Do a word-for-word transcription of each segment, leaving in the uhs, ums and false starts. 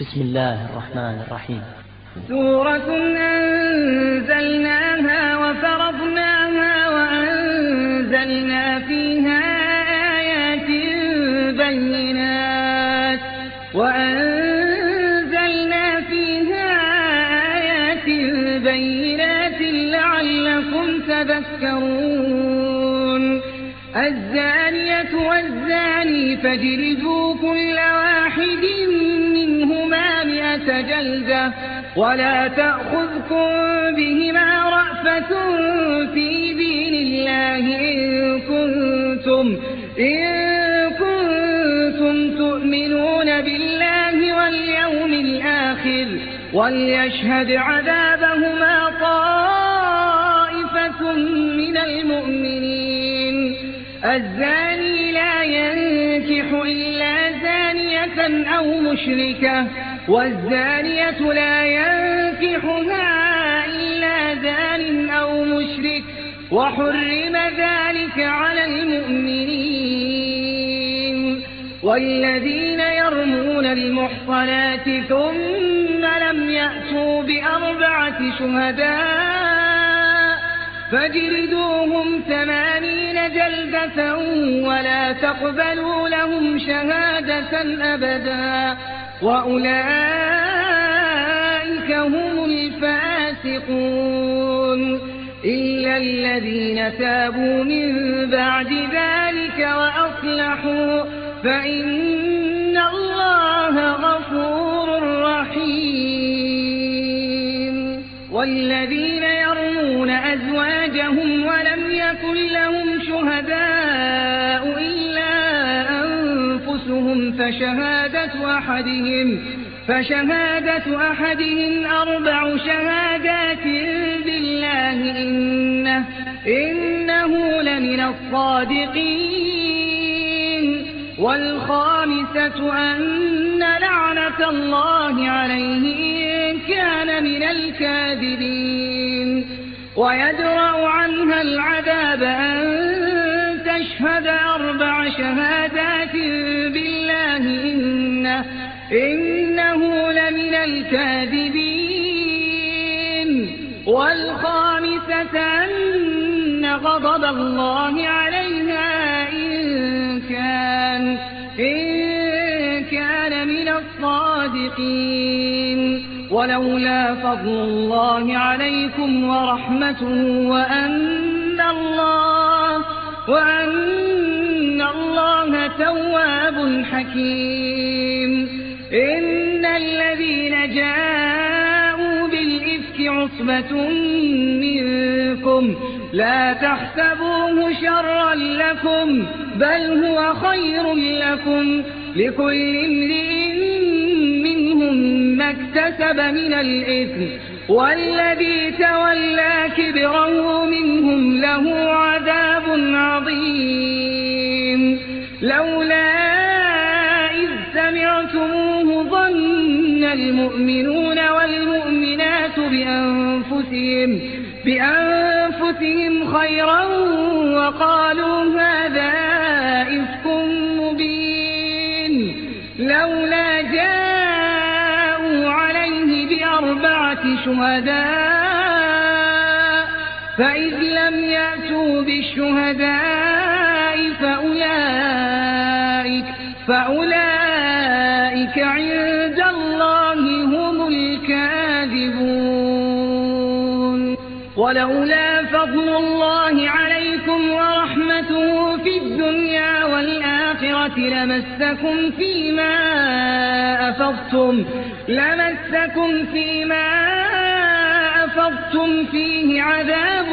بسم الله الرحمن الرحيم. سورة أنزلناها وفرضناها وأنزلنا فيها آيات بينات وأنزلنا فيها آيات بينات لعلكم تذكرون. الزانية والزاني فاجلدوا كل واحد منهما مئة جلدة ولا تأخذكم بهما رأفة في دين الله إن كنتم, إن كنتم تؤمنون بالله واليوم الآخر وليشهد عذابهما طائفة من المؤمنين. الزاني لا ينكح إلا زانية أو مشركة والزانية لا ينكحها إلا زان أو مشرك وحرم ذلك على المؤمنين. والذين يرمون المحصنات ثم لم يأتوا بأربعة شهداء فاجلدوهم ثمانين جلدة ولا تقبلوا لهم شهادة أبدا وأولئك هم الفاسقون إلا الذين تابوا من بعد ذلك وأصلحوا فإن الله غفور رحيم. والذين يرمون أزواجهم ولم يكن لهم شهداء إلا أنفسهم فشهادة أحدهم فشهادة أحدهم أربع شهادات بالله إنه, إنه لمن الصادقين. والخامسة أن لعنة الله عليه إن كان من الكاذبين. ويدرأ عنها العذاب أن تشهد أربع شهادات بالله إنه, إنه لمن الكاذبين. والخامسة أن غضب الله عليها إن كان, إن كان من الصادقين. ولولا فضل الله عليكم ورحمته وأن الله, وأن الله تواب حكيم. إن الذين جاءوا بالإفك عصبة منكم لا تحسبوه شرا لكم بل هو خير لكم لكل امرئ منهم ما اكتسب من الإثم والذي تولى كبره منهم له عذاب عظيم. لولا إذ سمعتموه ظن المؤمنون والمؤمنات بأنفسهم, بأنفسهم خيرا وقالوا هذا إفك مبين. لولا جاءوا عليه بأربعة شهداء فإذ لم يأتوا بالشهداء فأولئك, فأولئك عند الله هم الكاذبون. ولولا فضل الله عليكم ورحمته في الدنيا والآخرة لمسكم فيما أفضتم, لمسكم فيما أفضتم فيه عذاب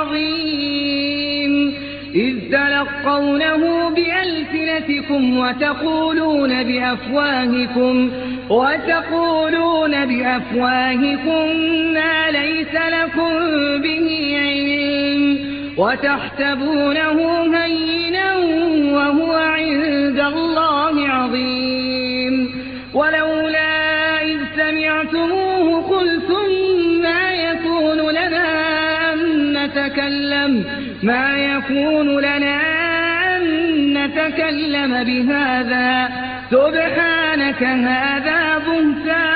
عظيم إذ تلقونه بألسنتكم وتقولون بأفواهكم, وتقولون بأفواهكم ما ليس لكم به علم وتحسبونه هينا وهو عند الله عظيم. ولولا إذ سمعتموه قلتم ما يكون لنا أن نتكلم, ما يكون لنا أن نتكلم بهذا سبحانك هذا بهتان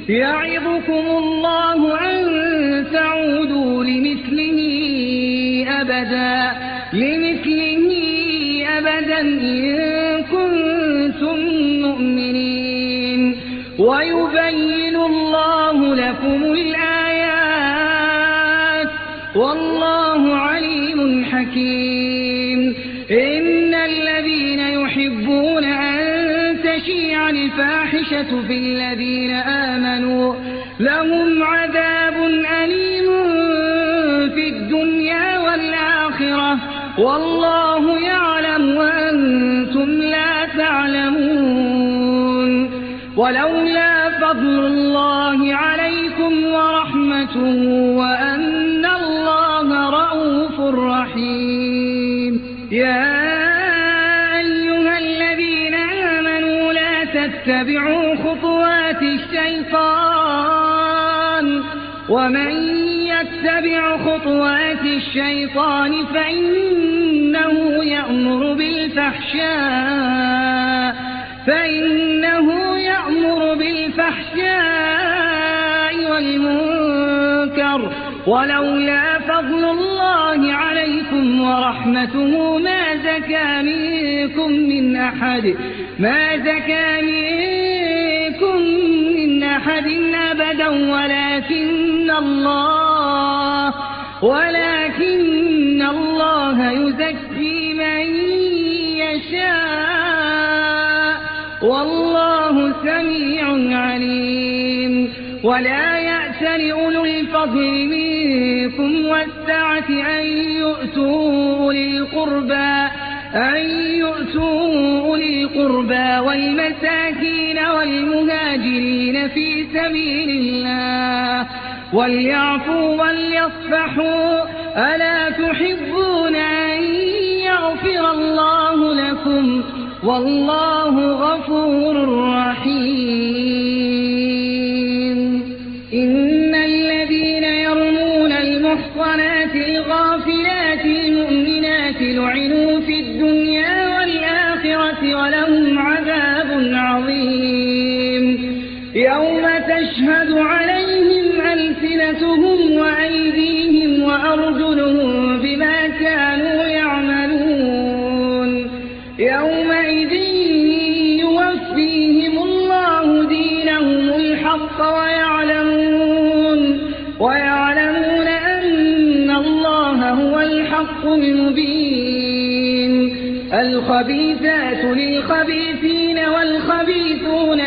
يعظكم الله أن تعودوا لمثله أبدا لمثله أبدا إن كنتم مؤمنين ويبين الله لكم الآيات والله عليم حكيم. إن الذين يحبون أن تشيع الفاحشة في الذين آمنوا لهم عذاب أليم في الدنيا والآخرة والله يعلم وأنتم لا تعلمون. ولولا فضل الله عليكم ورحمته وأن الله رءوف رحيم. يا أيها الذين آمنوا لا تتبعوا خطوات الشيطان ومن يتبع خطوات الشيطان فإنه يأمر بالفحشاء فإنه يأمر بالفحشاء والمنكر ولولا فضل الله عليكم ورحمته ما زكى منكم من أحد ما زكى منكم من أحد أبدا ولكن الله ولكن الله يزكي من يشاء والله سميع عليم. ولا يأتل أولو الفضل منكم والسعة أن يؤتوا أولي القربى أن يؤتوا أولي القربى والمساكين والمهاجرين في سبيل الله وليعفوا وليصفحوا ألا تحبون أن يغفر الله لكم والله غفور رحيم. إن الذين يرمون المحصنات الغافلات المؤمنات لعنوا في الدنيا والآخرة ولهم عذاب عظيم. يوم تشهد عليهم ألسنتهم وأيديهم وأرجلهم بما كانوا يعملون. يومئذ يوفيهم الله دينهم الحق ويعلمون ويعلمون أن الله هو الحق المبين. الخبيثات للخبيثين والخبيثون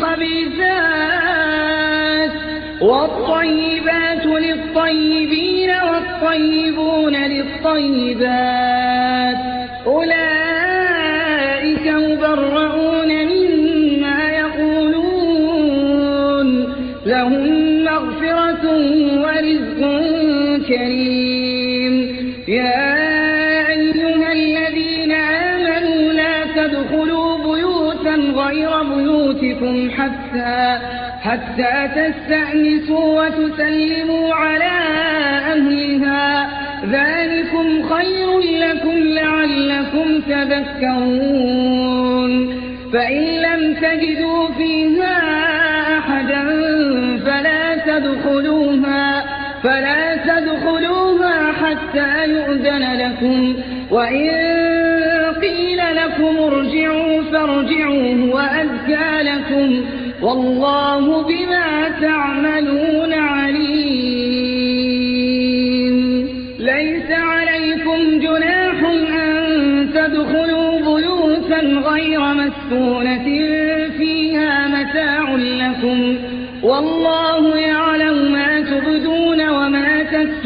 للخبيثات والطيبات للطيبين والطيبون للطيبات أولئك مبرؤون مما يقولون لهم مغفرة ورزق كريم. يا أيها الذين آمنوا لا تدخلوا بيوتا غير بيوتكم حتى حتى تستأنسوا وتسلموا على أهلها ذلكم خير لكم لعلكم تذكرون. فإن لم تجدوا فيها أحدا فلا تدخلوها فلا تدخلوها حتى يؤذن لكم وإن قيل لكم ارجعوا فارجعوا هو أزكى لكم والله بما تعملون عليم. ليس عليكم جناح أن تدخلوا بيوتا غير مسكونة فيها متاع لكم والله يعلم ما تبدون وما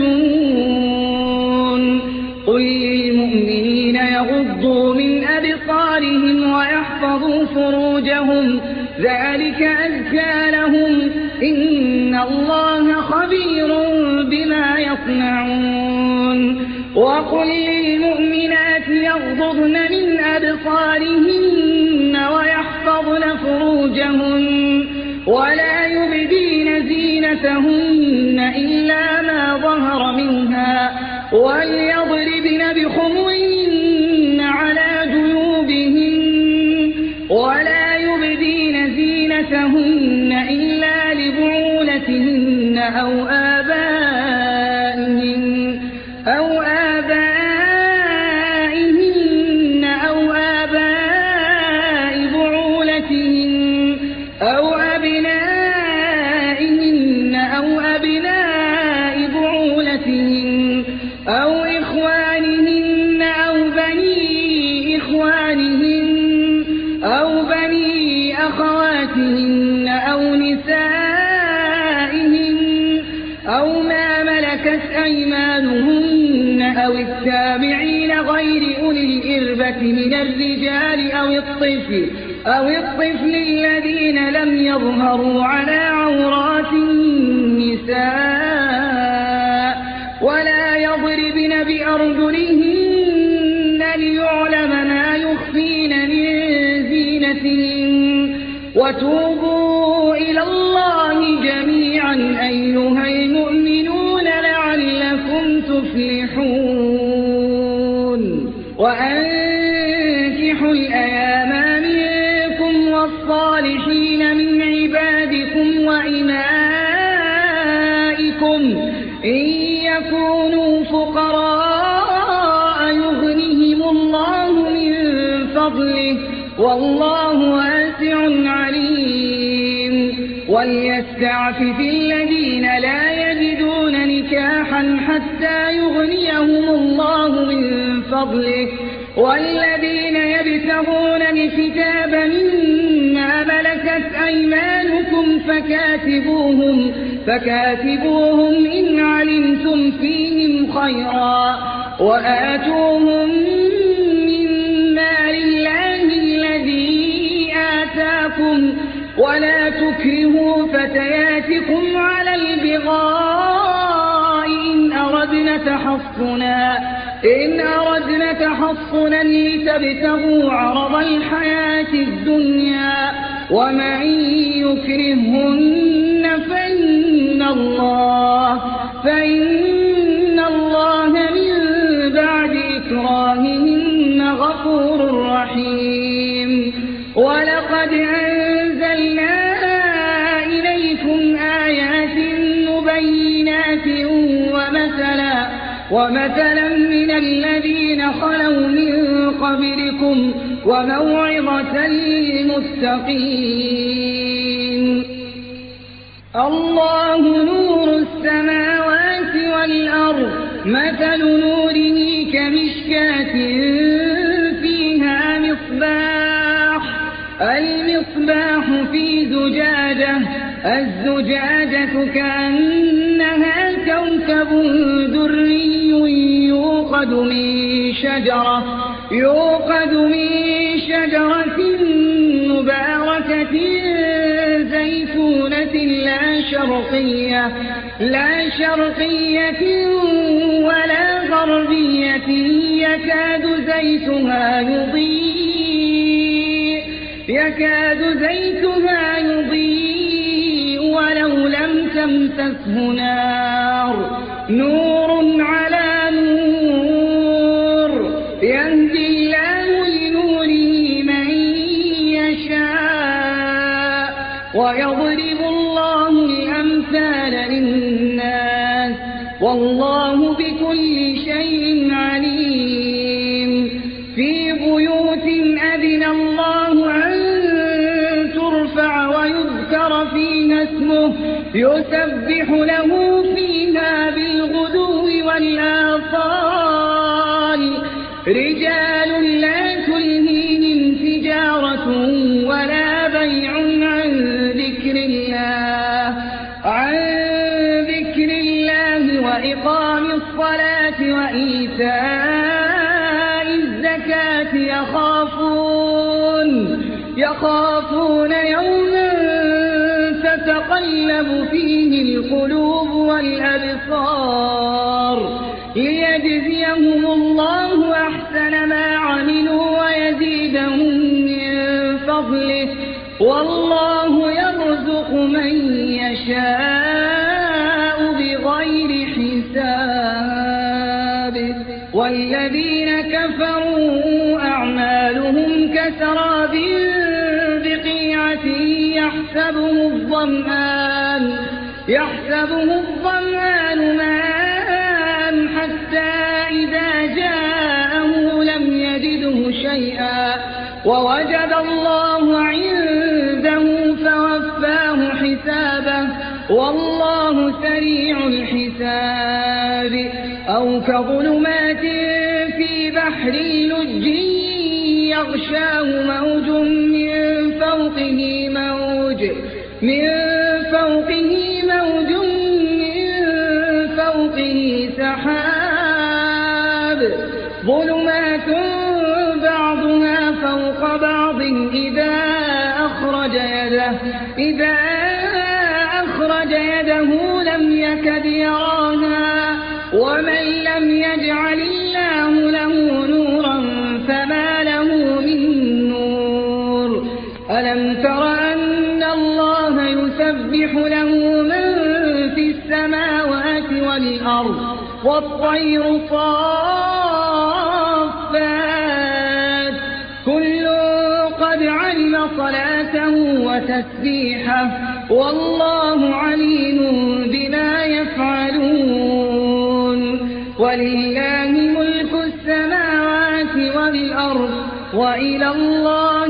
تكتمون. قل للمؤمنين يغضوا من أبصارهم ويحفظوا فروجهم ذلك أزكى لهم إن الله خبير بما يصنعون. وقل للمؤمنات يغضضن من أبصارهن ويحفظن فروجهن ولا يبدين زينتهن إلا ما ظهر منها وليضربن بخمرهن على جيوبهن ولا يبدين زينتهن إلا لبعولتهن بعولتهن أو آبائهن أو آبائهن أو آباء بعولتهن أو أبنائهن أو أبناء بعولتهن أو إخوانهن أو بني إخوانهن أو بني أخواتهن أو نسائهن أو ما ملكت أيمانهن أو التابعين غير أولي الإربة من الرجال أو الطفل أو الطفل الذين لم يظهروا على عورات النساء ولا يضربن بأرجلهن ليعلم ما يخفين من زينتهن وتوبوا إلى الله جميعا أيها المؤمنون لعلكم تفلحون وأنكحوا الأيام منكم والصالحين من عبادكم وإمائكم إن يكونوا فقراء يغنهم الله من فضله والله واسع عليم وليستعفف الذين لا يجدون نكاحا حتى يغنيهم الله من فضله والذين يبتغون الكتاب مما ملكت أيمانكم فكاتبوهم فكاتبوهم إن علمتم فيهم خيرا وآتوهم من مال الله الذي آتاكم ولا تكرهوا فتياتكم على البغاء إن أردنا تحصنا إن أردنا تحصنا لتبتغوا عرض الحياة الدنيا ومن يكرهن فإن الله فإن الله من بعد إكراههن غفور رحيم ولقد أنزلنا إليكم آيات مبينات ومثلا ومثلا من الذين خلوا من قبلكم وموعظة للمتقين الله نور السماوات والأرض مثل نوره كمشكاة فيها مصباح المصباح في زجاجة الزجاجة كأنها كوكب دري يوقد من شجرة يوقد من شجرة مباركة زيتونة لا شرقية لا شرقية ولا غربية يكاد زيتها يضيء يكاد زيتها يضيء ولو لم تمسسه نار نور على نور يهدي الله لنوره من يشاء ويضرب الله الأمثال للناس والله بكل شيء عليم في بيوت أذن الله أن ترفع ويذكر فيها اسمه يسبح له فيها بالغدو والآصال رجال لا تلهيهم تجارة ولا بيع عن ذكر الله عن ذكر الله وإقام الصلاة وإيتاء الزكاة يخافون يخافون يوما تتقلب فيه القلوب والأبصار ليجزيهم الله أحسن ما عملوا ويزيدهم من فضله والله يرزق من يشاء بغير حساب والذين كفروا أعمالهم كسراب بقيعة يحسبه الظمآن يحسبه الظمآن ماء حتى إذا جاءه لم يجده شيئا ووجد الله عنده فوفاه حسابه والله سريع الحساب. أو كظلمات في بحر لج يغشاه موج من فوقه موج من فوقه موج من فوقه سحاب ظلمات بعضها فوق بعض إذا أخرج يده إذا أخرج يده لم يكد يراها ومن لم يجعل الله له نورا فما له من نور. ألم تر أن الله يسبح له من في السماوات والأرض والطير صافات كل قد علم صلاته وتسبيحه والله عليم بما يفعلون. ولله ملك السماوات والأرض وإلى الله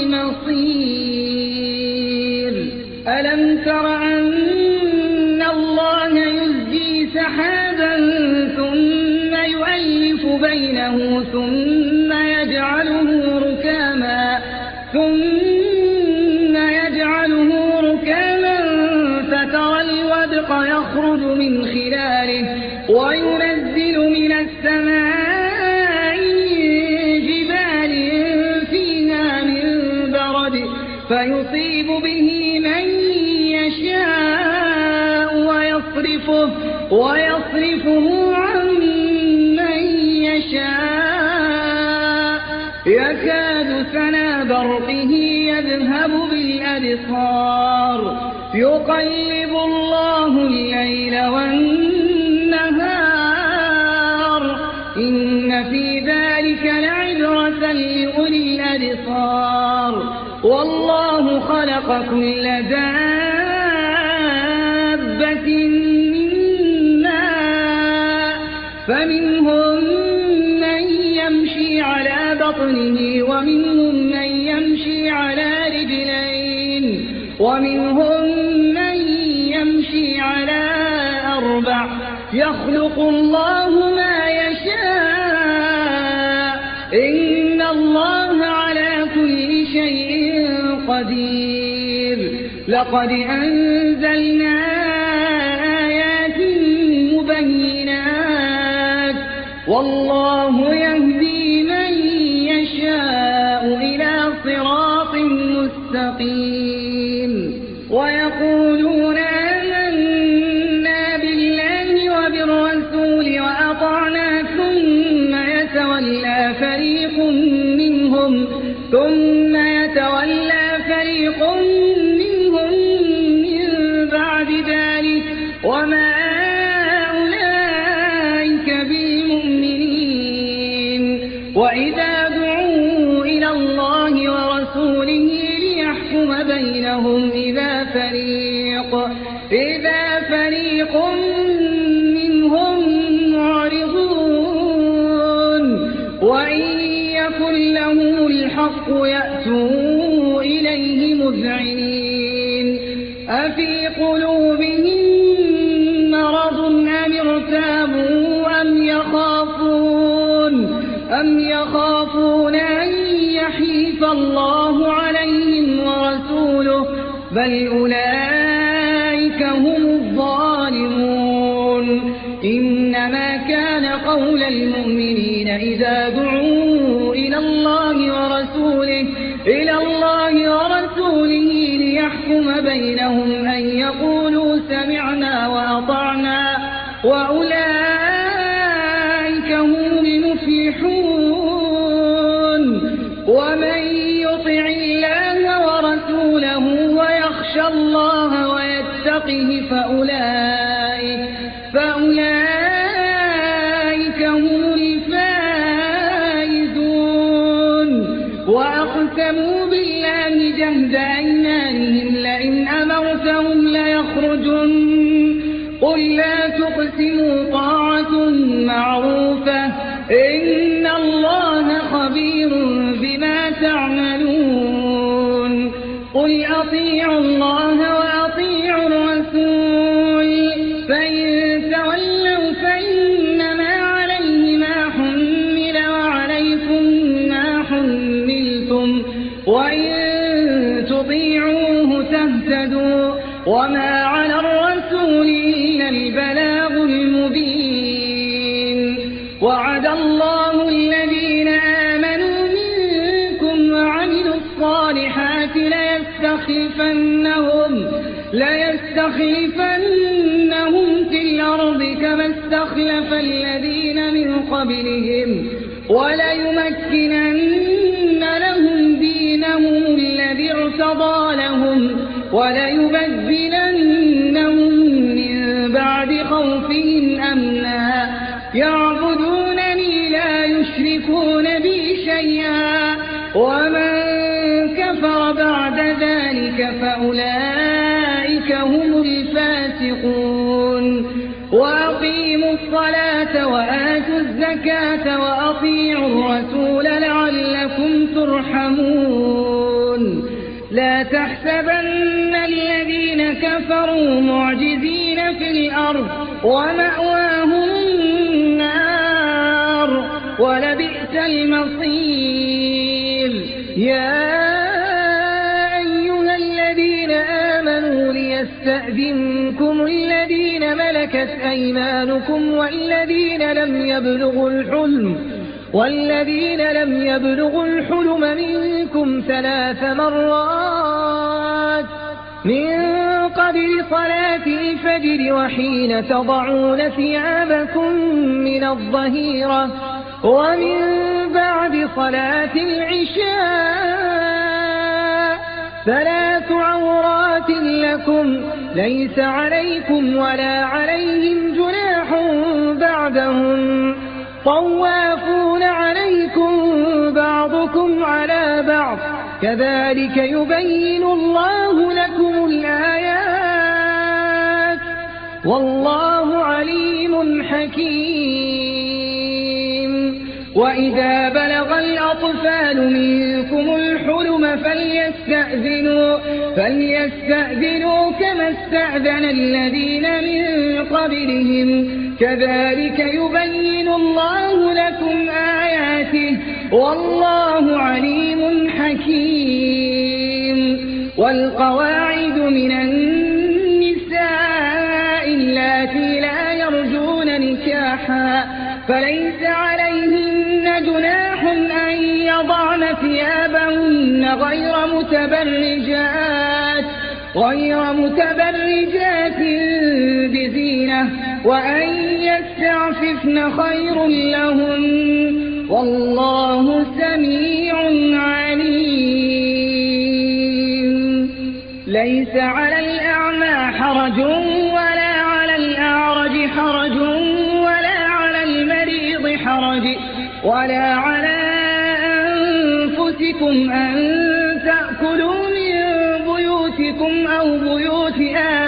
المصير. ألم تر أن الله يزجي سحابا ثم يؤلف بينه ثم يجعله ركاما ثم يجعله ركاما فترى الودق يخرج من خلاله وينزل من السماء جبال فيها من برد فيصيب به من يشاء ويصرفه, ويصرفه عن من يشاء يكاد سنا برقه يذهب بالأبصار يقلب الله الليل والنهار إن في ذلك لعبرة لأولي الأبصار. والله خلق كل دابة من ماء فمنهم من يمشي على بطنه ومنهم من يمشي على رجلين ومنهم من يمشي على أربع يخلق الله ما يشاء إن الله على كل شيء قدير. لقد أنزلنا آيات مبينات والله يهدي من يشاء إلى صراط مستقيم. ويقولون آمنا بالله وبالرسول وأطعنا ثم يتولى فريق منهم ثم يتولى فريق منهم من بعد ذلك وما أولئك بالمؤمنين. وإذا دعوا إلى الله ورسوله ليحكم بينهم إذا فريق إذا فريق منهم معرضون وإن يكن لهم الحق يأتوا إليه مذعنين. أفي قلوبهم مرض أم ارتابوا أم يخافون أم يخافون أن يحيف الله عليهم ورسوله بل أولئك هم الظالمون. إنما كان قول المؤمنين إذا دعوا إلى الله ورسوله إلى الله ورسوله ليحكم بينهم أن يقولوا سمعنا وأطعنا وأولئك هم المفلحون. ومن يطع الله ورسوله ويخشى الله ويتقه فأولئك فأولئك هم الفائزون. وأقسموا بالله جهد أيمانهم لئن أمرتهم ليخرجن قل لا تقسموا طاعة معروفة إن الله خبير بما تعملون قل أطيعوا الله وأطيعوا الرسول فإن تولوا فإنما عليه ما حمل وعليكم ما حملتم وإن تطيعوه تهتدوا وما على الرسول إلا البلاغ المبين وعد الله الذين آمنوا منكم وعملوا الصالحات ليستخلفنهم ليستخلفنهم في الأرض كما استخلف الذين من قبلهم وليمكنن لهم دينهم الذي ارتضى لهم وليبدلنهم من بعد خوفهم أمنا يعبدونني لا يشركون بي شيئا ومن كفر بعد ذلك فأولئك هم الفاسقون وأقيموا الصلاة وآتوا الزكاة وأطيعوا الرسول لعلكم ترحمون لا تحسبن الذين كفروا معجزين في الأرض ومأواهم النار ولبئس المصير يا أيها الذين آمنوا ليستأذنكم الذين ملكت أيمانكم والذين لم يبلغوا الحلم والذين لم يبلغوا الحلم منكم ثلاث مرات من قبل صلاة الفجر وحين تضعون ثيابكم من الظهيرة ومن بعد صلاة العشاء ثلاث عورات لكم ليس عليكم ولا عليهم جناح بعدهم طوافون عليكم بعضكم على بعض كذلك يبين الله لكم الآيات والله عليم حكيم وإذا بلغ الأطفال منكم الحلم فليستأذنوا, فليستأذنوا كما استأذن الذين من قبلهم كذلك يبين الله لكم آياته والله عليم حكيم والقواعد من النساء اللاتي لا يرجون نكاحا فليس عليهن جناح أن يضعن ثيابهن غير متبرجات غير متبرجات بزينة وأن يستعففن خير لهن والله سميع عليم ليس على الأعمى حرج ولا على الأعرج حرج ولا على المريض حرج ولا على أنفسكم أن تأكلوا من بيوتكم أو بيوت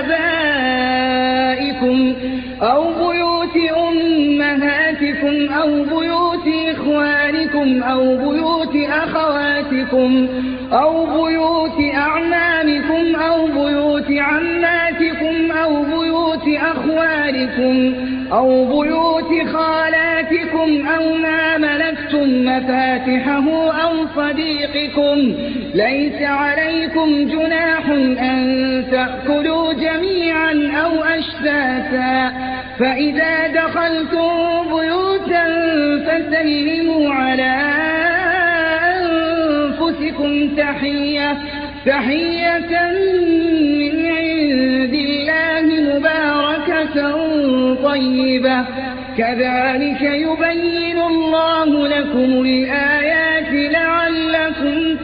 آبائكم أو بيوت أمهاتكم أو بيوت إخوانكم أو بيوت أخواتكم أو بيوت أعمامكم أو بيوت عماتكم أو بيوت أخوالكم أو بيوت خالاتكم أو ما ملكتم مفاتحه أو صديقكم ليس عليكم جناح أن تأكلوا جميعا أو أشتاتا فإذا دخلتم بيوتا فسلموا على أنفسكم تحية تحية من عند الله مباركة طيبة كذلك يبين الله لكم الآيات لعلكم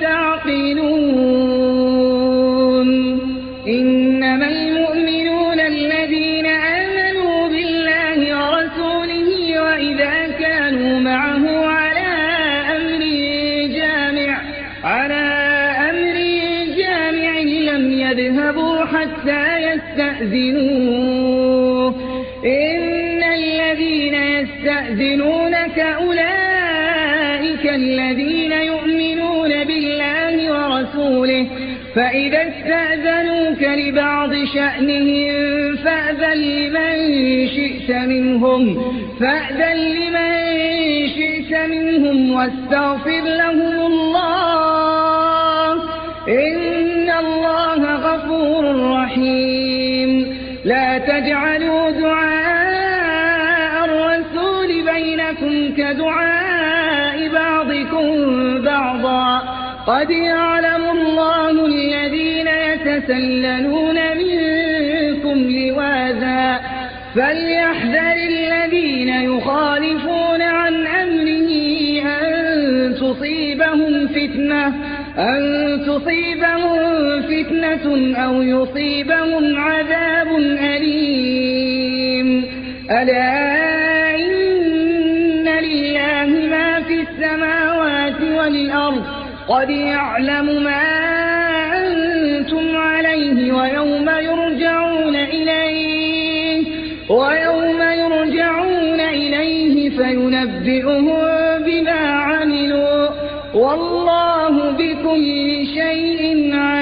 تعقلون إنما المؤمنون الذين آمنوا بالله ورسوله وإذا كانوا معه على أمر جامع على أمر جامع لم يذهبوا حتى يستأذنوه إن الذين يستأذنونك أولئك الذين يؤمنون بالله ورسوله فإذا استأذنوك لبعض شأنهم فأذن لمن شئت منهم فأذن لمن شئت منهم واستغفر لهم الله إن الله غفور رحيم لا تجعلوا دعاء الرسول بينكم كدعاء بعضكم بعضا قد يعلم الله الذين يتسللون منكم لواذا فليحذر الذين يخالفون عن أمره أن تصيبهم فتنة أن تصيبهم فتنة أو يصيبهم عذاب أليم ألا إن لله ما في السماوات والأرض قد يعلم ما أنتم عليه ويوم يرجعون إليه ويوم يرجعون إليه فينبئهم بما عملوا والله بكل شيء عليم.